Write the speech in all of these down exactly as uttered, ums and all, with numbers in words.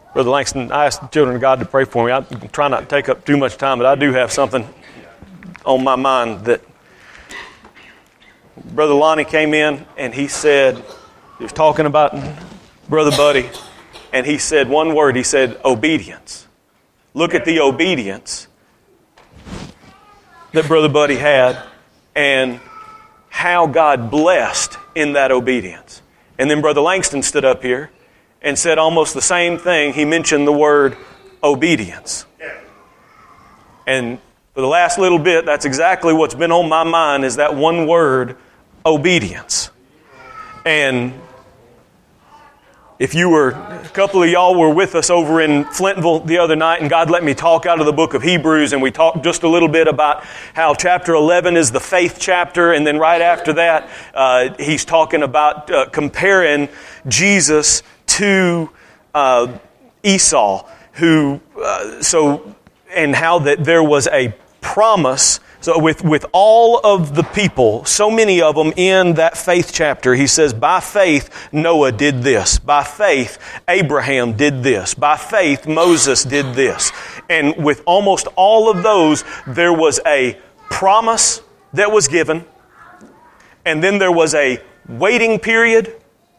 Brother Langston, I asked the children of God to pray for me. I try not to take up too much time, but I do have something on my mind that Brother Lonnie came in and he said, he was talking about Brother Buddy, and he said one word, he said obedience. Look at the obedience that Brother Buddy had and how God blessed in that obedience. And then Brother Langston stood up here and said almost the same thing. He mentioned the word obedience. And for the last little bit, that's exactly what's been on my mind, is that one word, obedience. And if you were, a couple of y'all were with us over in Flintville the other night, and God let me talk out of the book of Hebrews, and we talked just a little bit about how chapter eleven is the faith chapter, and then right after that, uh, he's talking about uh, comparing Jesus to uh, Esau, who, uh, so, and how that there was a promise. So with, with all of the people, so many of them in that faith chapter, he says, by faith, Noah did this. By faith, Abraham did this. By faith, Moses did this. And with almost all of those, there was a promise that was given. And then there was a waiting period.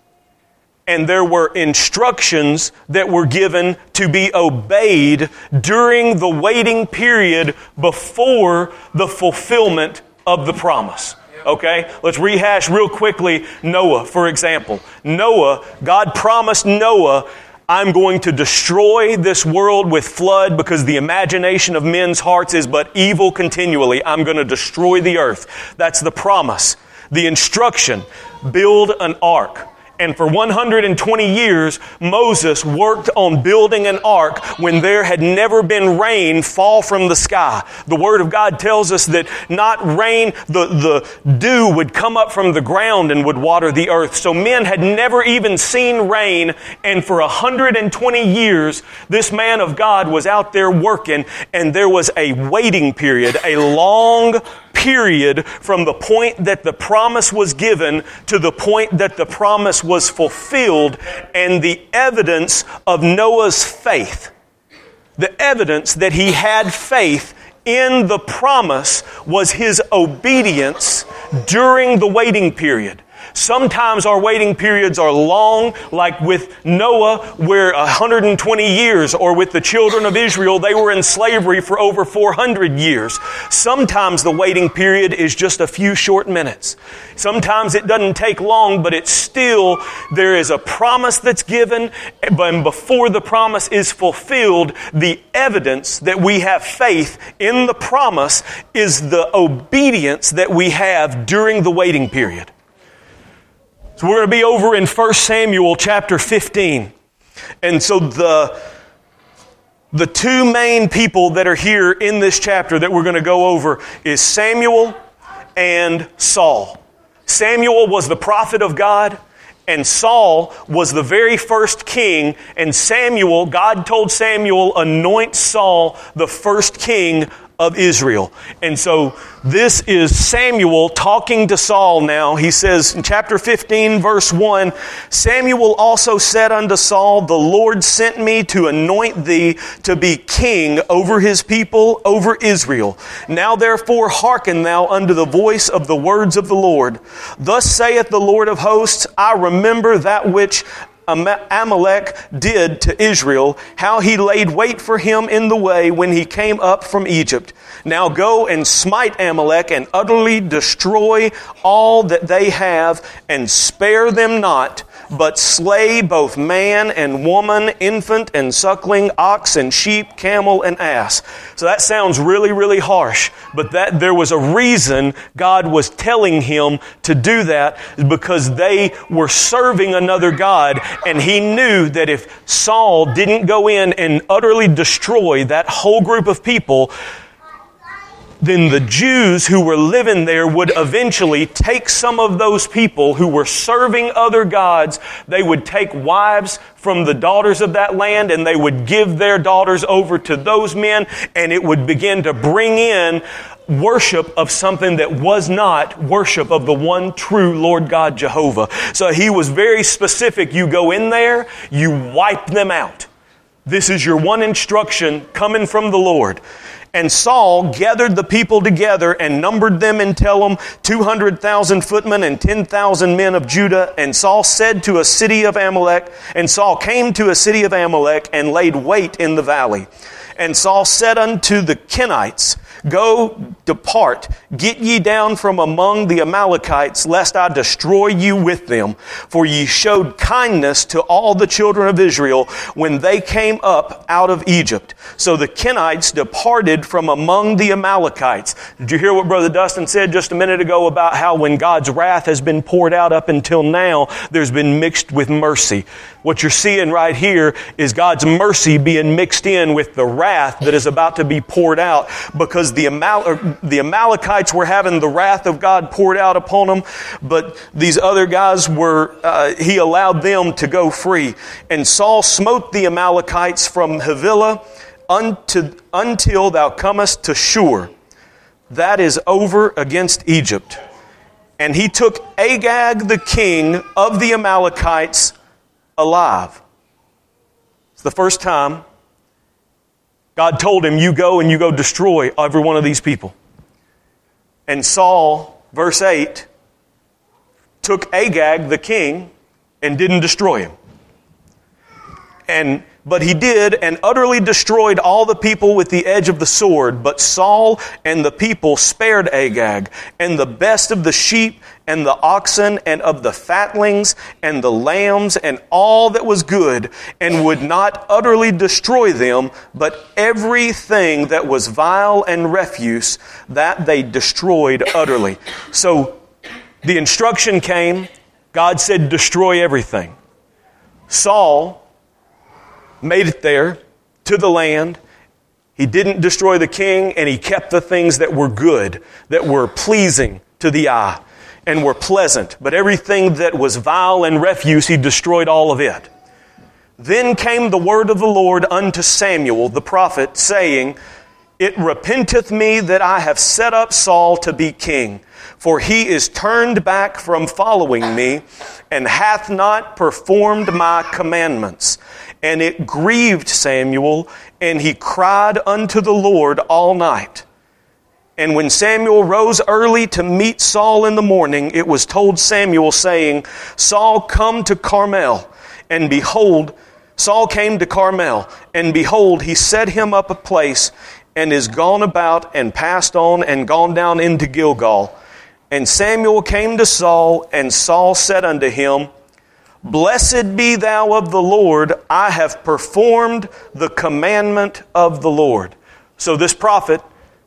And there were instructions that were given to be obeyed during the waiting period before the fulfillment of the promise. Okay? Let's rehash real quickly Noah, for example. Noah, God promised Noah, I'm going to destroy this world with flood because the imagination of men's hearts is but evil continually. I'm going to destroy the earth. That's the promise. The instruction, build an ark. And for one hundred twenty years, Moses worked on building an ark when there had never been rain fall from the sky. The Word of God tells us that not rain, the, the dew would come up from the ground and would water the earth. So men had never even seen rain. And for one hundred twenty years, this man of God was out there working, and there was a waiting period, a long period from the point that the promise was given to the point that the promise was fulfilled, and the evidence of Noah's faith, the evidence that he had faith in the promise, was his obedience during the waiting period. Sometimes our waiting periods are long, like with Noah, where one hundred twenty years, or with the children of Israel, they were in slavery for over four hundred years. Sometimes the waiting period is just a few short minutes. Sometimes it doesn't take long, but it's still, there is a promise that's given, but before the promise is fulfilled, the evidence that we have faith in the promise is the obedience that we have during the waiting period. So we're going to be over in First Samuel chapter fifteen. And so the, the two main people that are here in this chapter that we're going to go over is Samuel and Saul. Samuel was the prophet of God, and Saul was the very first king. And Samuel, God told Samuel, anoint Saul the first king of Israel. And so this is Samuel talking to Saul now. He says in chapter fifteen, verse one, Samuel also said unto Saul, the Lord sent me to anoint thee to be king over his people, over Israel. Now therefore hearken thou unto the voice of the words of the Lord. Thus saith the Lord of hosts, I remember that which Amalek did to Israel, how he laid wait for him in the way when he came up from Egypt. Now go and smite Amalek and utterly destroy all that they have, and spare them not, but slay both man and woman, infant and suckling, ox and sheep, camel and ass. So that sounds really, really harsh, but that there was a reason God was telling him to do that, because they were serving another God, and he knew that if Saul didn't go in and utterly destroy that whole group of people, then the Jews who were living there would eventually take some of those people who were serving other gods. They would take wives from the daughters of that land, and they would give their daughters over to those men, and it would begin to bring in worship of something that was not worship of the one true Lord God Jehovah. So he was very specific. You go in there, you wipe them out. This is your one instruction coming from the Lord. And Saul gathered the people together and numbered them in Telem, two hundred thousand footmen and ten thousand men of Judah. And Saul said to a city of Amalek, and Saul came to a city of Amalek and laid wait in the valley. And Saul said unto the Kenites, Go, depart, get ye down from among the Amalekites, lest I destroy you with them. For ye showed kindness to all the children of Israel when they came up out of Egypt. So the Kenites departed from among the Amalekites. Did you hear what Brother Dustin said just a minute ago about how when God's wrath has been poured out up until now, there's been mixed with mercy? What you're seeing right here is God's mercy being mixed in with the wrath that is about to be poured out, because the, Amal- the Amalekites were having the wrath of God poured out upon them, but these other guys were, uh, he allowed them to go free. And Saul smote the Amalekites from Havilah unto, until thou comest to Shur. That is over against Egypt. And he took Agag the king of the Amalekites alive. It's the first time God told him, you go and you go destroy every one of these people. And Saul, verse eight, took Agag the king and didn't destroy him. And But he did, and utterly destroyed all the people with the edge of the sword. But Saul and the people spared Agag, and the best of the sheep, and the oxen, and of the fatlings, and the lambs, and all that was good, and would not utterly destroy them, but everything that was vile and refuse, that they destroyed utterly. So the instruction came, God said, destroy everything. Saul made it there to the land. He didn't destroy the king, and he kept the things that were good, that were pleasing to the eye, and were pleasant. But everything that was vile and refuse, he destroyed all of it. Then came the word of the Lord unto Samuel the prophet, saying, It repenteth me that I have set up Saul to be king, for he is turned back from following me, and hath not performed my commandments. And it grieved Samuel, and he cried unto the Lord all night. And when Samuel rose early to meet Saul in the morning, it was told Samuel, saying, Saul, come to Carmel. And behold, Saul came to Carmel, and behold, he set him up a place, and is gone about, and passed on, and gone down into Gilgal. And Samuel came to Saul, and Saul said unto him, Blessed be thou of the Lord, I have performed the commandment of the Lord. So this prophet,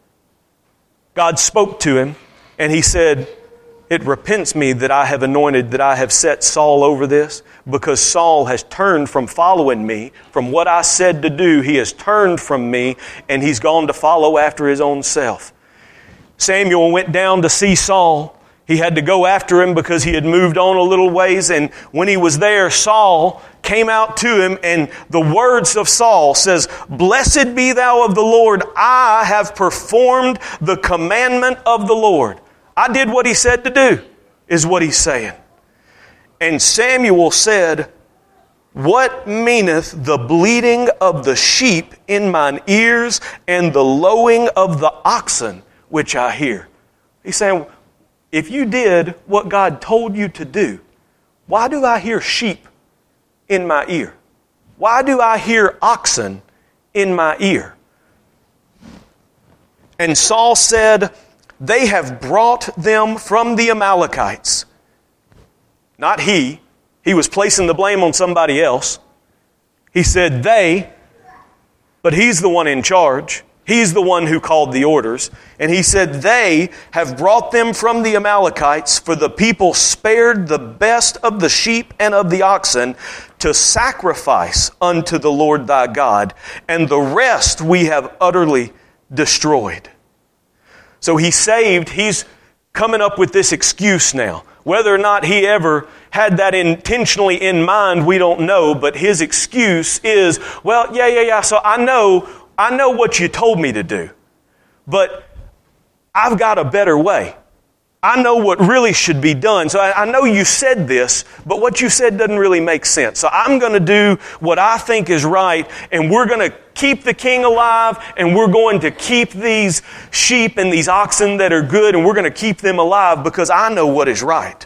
God spoke to him, and he said, It repents me that I have anointed, that I have set Saul over this, because Saul has turned from following me, from what I said to do. He has turned from me, and he's gone to follow after his own self. Samuel went down to see Saul. He had to go after him because he had moved on a little ways. And when he was there, Saul came out to him, and the words of Saul says, Blessed be thou of the Lord, I have performed the commandment of the Lord. I did what he said to do, is what he's saying. And Samuel said, What meaneth the bleating of the sheep in mine ears, and the lowing of the oxen which I hear? He's saying, if you did what God told you to do, why do I hear sheep in my ear? Why do I hear oxen in my ear? And Saul said, They have brought them from the Amalekites. Not he. He was placing the blame on somebody else. He said they, but he's the one in charge. He's the one who called the orders. And he said, They have brought them from the Amalekites, for the people spared the best of the sheep and of the oxen to sacrifice unto the Lord thy God, and the rest we have utterly destroyed. So he saved, he's coming up with this excuse now. Whether or not he ever had that intentionally in mind, we don't know, but his excuse is, well, yeah, yeah, yeah, so I know I know what you told me to do, but I've got a better way. I know what really should be done. So I, I know you said this, but what you said doesn't really make sense. So I'm going to do what I think is right, and we're going to keep the king alive, and we're going to keep these sheep and these oxen that are good, and we're going to keep them alive because I know what is right.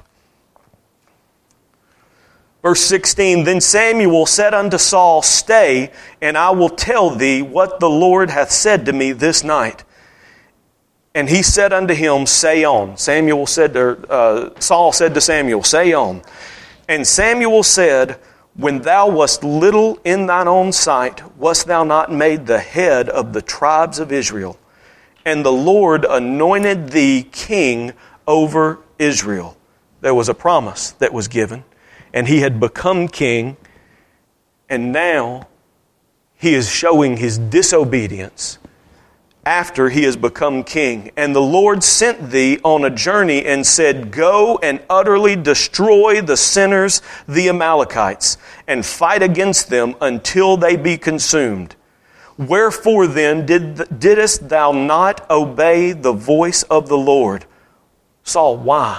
Verse sixteen, then Samuel said unto Saul, stay, and I will tell thee what the Lord hath said to me this night. And he said unto him, say on. Samuel said to, uh, Saul said to Samuel, say on. And Samuel said, when thou wast little in thine own sight, wast thou not made the head of the tribes of Israel? And the Lord anointed thee king over Israel. There was a promise that was given, and he had become king, and now he is showing his disobedience after he has become king. And the Lord sent thee on a journey and said, go and utterly destroy the sinners, the Amalekites, and fight against them until they be consumed. Wherefore then did, didst thou not obey the voice of the Lord? Saul, why?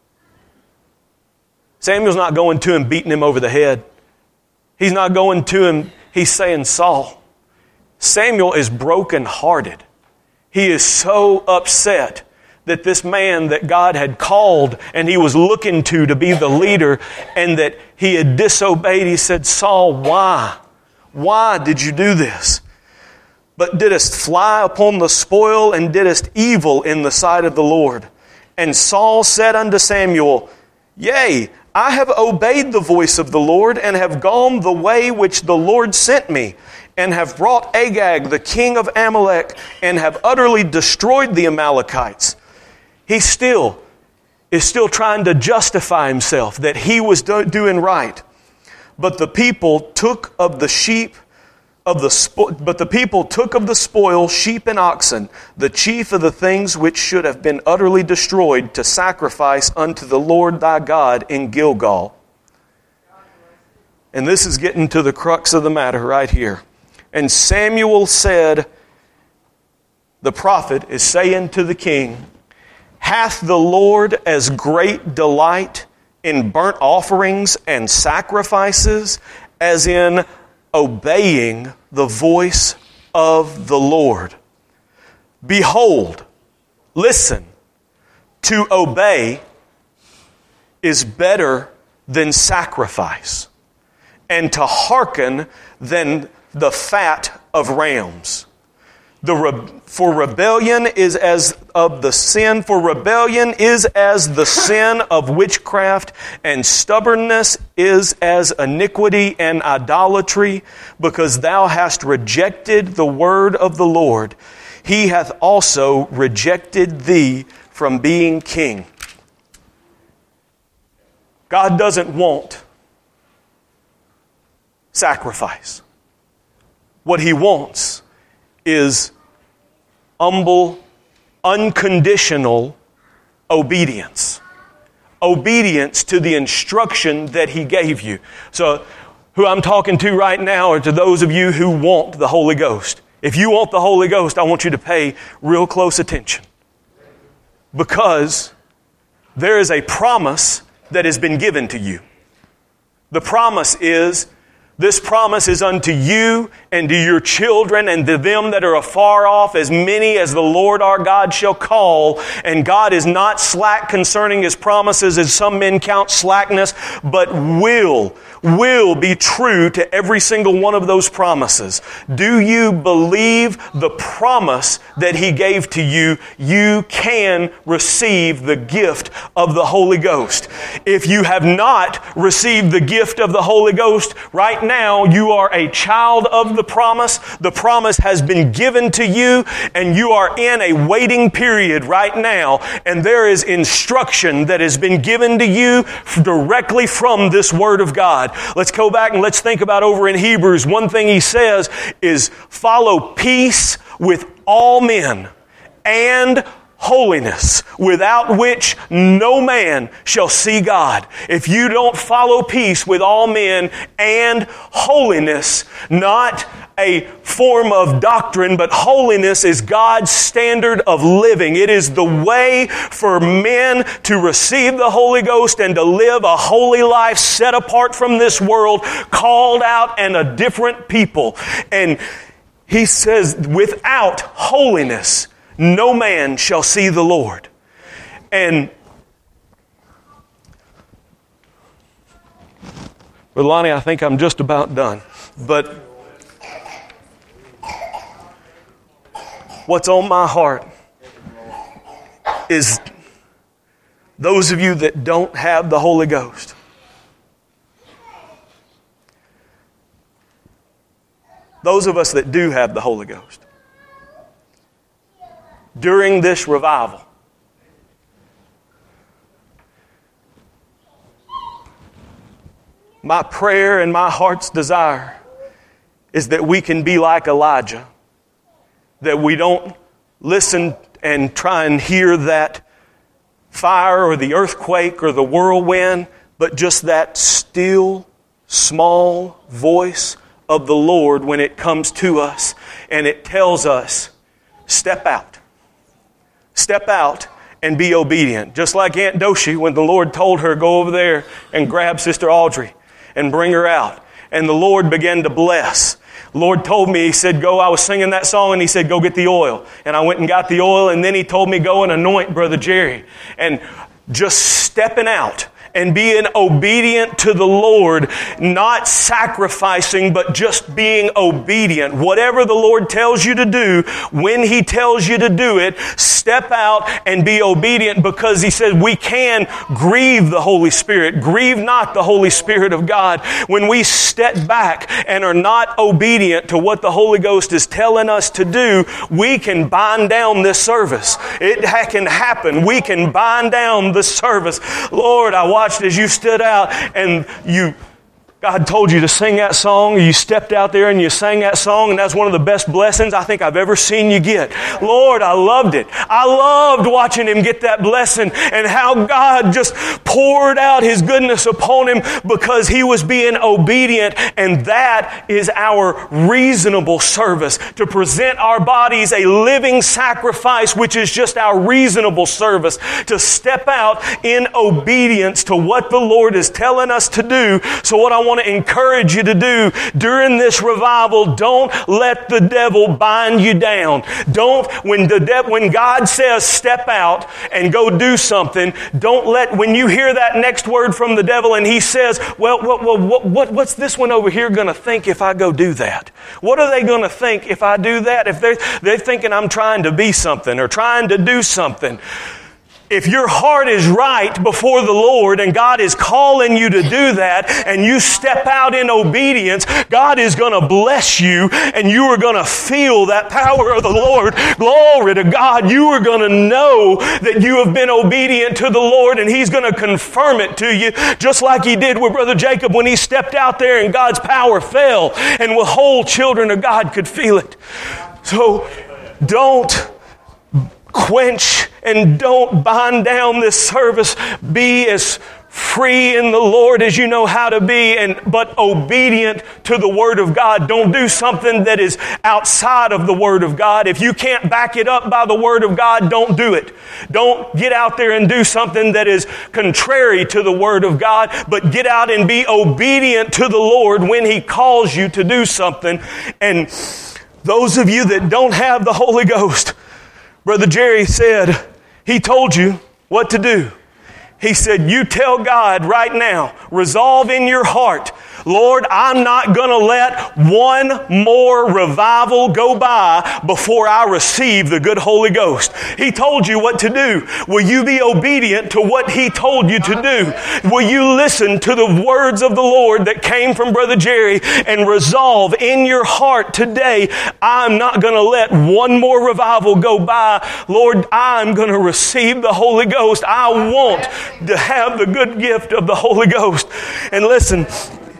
Samuel's not going to him beating him over the head. He's not going to him, he's saying, Saul. Samuel is brokenhearted. He is so upset that this man that God had called and he was looking to to be the leader, and that he had disobeyed. He said, Saul, why? Why did you do this? But didst fly upon the spoil, and didst evil in the sight of the Lord. And Saul said unto Samuel, yea, I have obeyed the voice of the Lord, and have gone the way which the Lord sent me, and have brought Agag, the king of Amalek, and have utterly destroyed the Amalekites. He still is still trying to justify himself that he was do- doing right. But the people took of the sheep of the spo- but the people took of the spoil sheep and oxen, the chief of the things which should have been utterly destroyed, to sacrifice unto the Lord thy God in Gilgal. And this is getting to the crux of the matter right here. And Samuel said, the prophet is saying to the king, hath the Lord as great delight in burnt offerings and sacrifices as in obeying the voice of the Lord? Behold, listen, to obey is better than sacrifice, and to hearken than the fat of rams. The re- for rebellion is as of the sin, for rebellion is as the sin of witchcraft, and stubbornness is as iniquity and idolatry, because thou hast rejected the word of the Lord. He hath also rejected thee from being king. God doesn't want sacrifice. What He wants is humble, unconditional obedience. Obedience to the instruction that He gave you. So, who I'm talking to right now are to those of you who want the Holy Ghost. If you want the Holy Ghost, I want you to pay real close attention. Because there is a promise that has been given to you. The promise is, this promise is unto you and to your children and to them that are afar off, as many as the Lord our God shall call. And God is not slack concerning His promises, as some men count slackness, but will, will be true to every single one of those promises. Do you believe the promise that He gave to you? You can receive the gift of the Holy Ghost. If you have not received the gift of the Holy Ghost, right now you are a child of the promise. The promise has been given to you, and you are in a waiting period right now, and there is instruction that has been given to you directly from this Word of God. Let's go back and let's think about over in Hebrews. One thing he says is, follow peace with all men and holiness, without which no man shall see God. If you don't follow peace with all men and holiness, not a form of doctrine, but holiness is God's standard of living. It is the way for men to receive the Holy Ghost and to live a holy life set apart from this world, called out and a different people. And he says, without holiness, no man shall see the Lord. And Brother Lonnie, I think I'm just about done. But what's on my heart is those of you that don't have the Holy Ghost. Those of us that do have the Holy Ghost. During this revival, my prayer and my heart's desire is that we can be like Elijah. That we don't listen and try and hear that fire or the earthquake or the whirlwind, but just that still, small voice of the Lord when it comes to us. And it tells us, step out. Step out and be obedient. Just like Aunt Doshi, when the Lord told her, go over there and grab Sister Audrey and bring her out. And the Lord began to bless. The Lord told me, He said, go, I was singing that song, and He said, go get the oil. And I went and got the oil, and then He told me, go and anoint Brother Jerry. And just stepping out and being obedient to the Lord, not sacrificing, but just being obedient. Whatever the Lord tells you to do, when He tells you to do it, step out and be obedient, because He says we can grieve the Holy Spirit. Grieve not the Holy Spirit of God. When we step back and are not obedient to what the Holy Ghost is telling us to do, we can bind down this service. It can happen. We can bind down the service. Lord, I watched as you stood out and you, God told you to sing that song. You stepped out there and you sang that song, and that's one of the best blessings I think I've ever seen you get. Lord, I loved it. I loved watching him get that blessing and how God just poured out His goodness upon him because he was being obedient. And that is our reasonable service, to present our bodies a living sacrifice, which is just our reasonable service, to step out in obedience to what the Lord is telling us to do. So what I want to encourage you to do during this revival, don't let the devil bind you down. Don't, when the de- when God says step out and go do something, don't let, when you hear that next word from the devil and he says, well, well, well what, what, what's this one over here going to think if I go do that? What are they going to think if I do that? If they're, they're thinking I'm trying to be something or trying to do something. If your heart is right before the Lord and God is calling you to do that and you step out in obedience, God is going to bless you and you are going to feel that power of the Lord. Glory to God. You are going to know that you have been obedient to the Lord, and He's going to confirm it to you, just like He did with Brother Jacob when he stepped out there and God's power fell and the whole children of God could feel it. So don't quench and don't bind down this service. Be as free in the Lord as you know how to be, and but obedient to the Word of God. Don't do something that is outside of the Word of God. If you can't back it up by the Word of God, don't do it. Don't get out there and do something that is contrary to the Word of God, but get out and be obedient to the Lord when He calls you to do something. And those of you that don't have the Holy Ghost, Brother Jerry said, he told you what to do. He said, you tell God right now, resolve in your heart, Lord, I'm not going to let one more revival go by before I receive the good Holy Ghost. He told you what to do. Will you be obedient to what He told you to do? Will you listen to the words of the Lord that came from Brother Jerry and resolve in your heart today, I'm not going to let one more revival go by. Lord, I'm going to receive the Holy Ghost. I want to have the good gift of the Holy Ghost. And listen,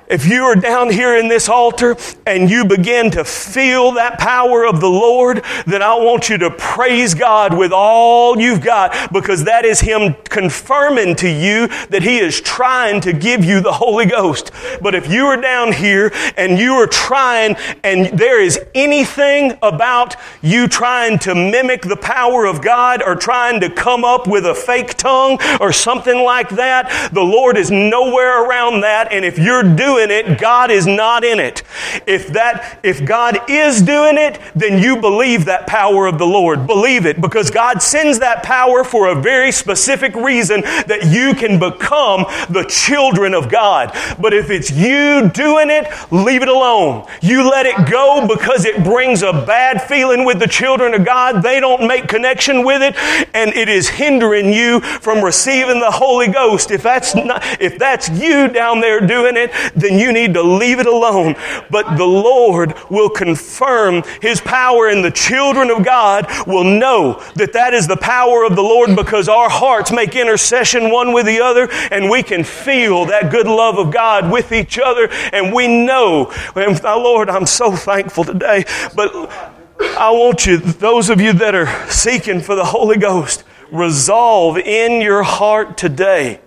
if you are down here in this altar and you begin to feel that power of the Lord, then I want you to praise God with all you've got, because that is Him confirming to you that He is trying to give you the Holy Ghost. But if you are down here and you are trying, and there is anything about you trying to mimic the power of God or trying to come up with a fake tongue or something like that, the Lord is nowhere around that. And if you're doing it, God is not in it. If that, if God is doing it, then you believe that power of the Lord. Believe it, because God sends that power for a very specific reason, that you can become the children of God. But if it's you doing it, leave it alone. You let it go, because it brings a bad feeling with the children of God. They don't make connection with it, and it is hindering you from receiving the Holy Ghost. If that's not, if that's you down there doing it, then you need to leave it alone. But the Lord will confirm His power, and the children of God will know that that is the power of the Lord, because our hearts make intercession one with the other, and we can feel that good love of God with each other, and we know, and Lord, I'm so thankful today. But I want you, those of you that are seeking for the Holy Ghost, resolve in your heart today,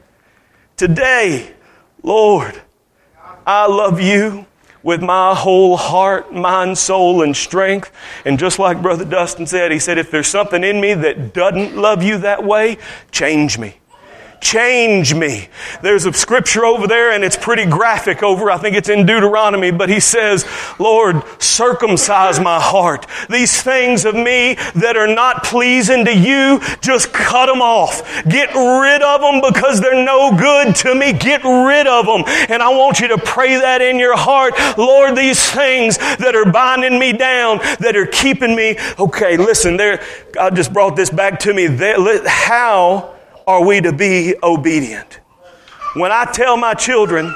today, Lord, I love you with my whole heart, mind, soul, and strength. And just like Brother Dustin said, he said, if there's something in me that doesn't love you that way, change me. Change me. There's a scripture over there, and it's pretty graphic over, I think it's in Deuteronomy, but he says, Lord, circumcise my heart. These things of me that are not pleasing to you, just cut them off. Get rid of them, because they're no good to me. Get rid of them. And I want you to pray that in your heart. Lord, these things that are binding me down, that are keeping me, okay, listen, there, God just brought this back to me. There, how are we to be obedient? When I tell my children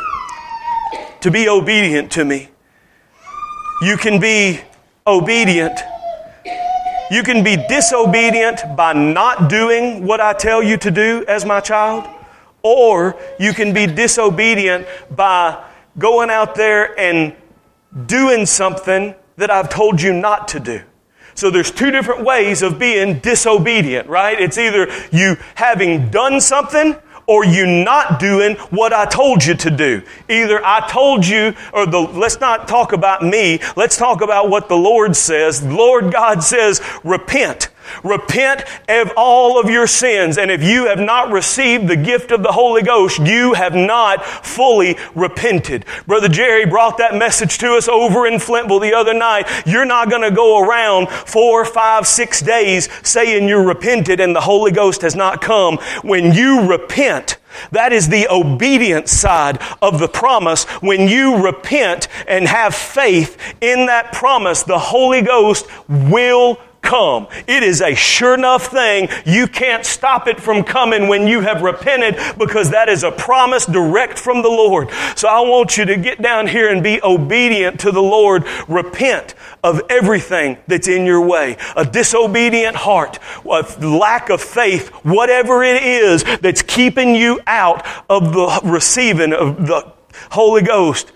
to be obedient to me, you can be obedient. You can be disobedient by not doing what I tell you to do as my child, or you can be disobedient by going out there and doing something that I've told you not to do. So there's two different ways of being disobedient, right? It's either you having done something or you not doing what I told you to do. Either I told you, or the, let's not talk about me, let's talk about what the Lord says. Lord God says, repent. Repent of all of your sins. And if you have not received the gift of the Holy Ghost, you have not fully repented. Brother Jerry brought that message to us over in Flintville the other night. You're not going to go around four, five, six days saying you're repented and the Holy Ghost has not come. When you repent, that is the obedience side of the promise. When you repent and have faith in that promise, the Holy Ghost will come. It is a sure enough thing. You can't stop it from coming when you have repented, because that is a promise direct from the Lord. So I want you to get down here and be obedient to the Lord. Repent of everything that's in your way. A disobedient heart, a lack of faith, whatever it is that's keeping you out of the receiving of the Holy Ghost.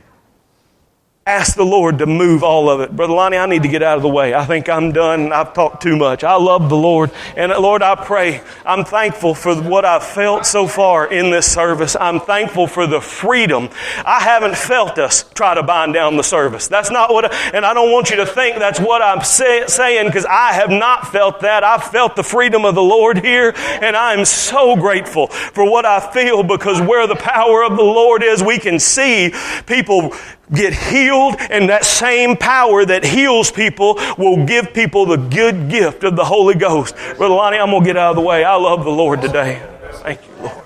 Ask the Lord to move all of it. Brother Lonnie, I need to get out of the way. I think I'm done. I've talked too much. I love the Lord. And Lord, I pray, I'm thankful for what I've felt so far in this service. I'm thankful for the freedom. I haven't felt us try to bind down the service. That's not what, I, and I don't want you to think that's what I'm say, saying, because I have not felt that. I've felt the freedom of the Lord here, and I'm so grateful for what I feel, because where the power of the Lord is, we can see people get healed, and that same power that heals people will give people the good gift of the Holy Ghost. Brother Lonnie, I'm going to get out of the way. I love the Lord today. Thank you, Lord.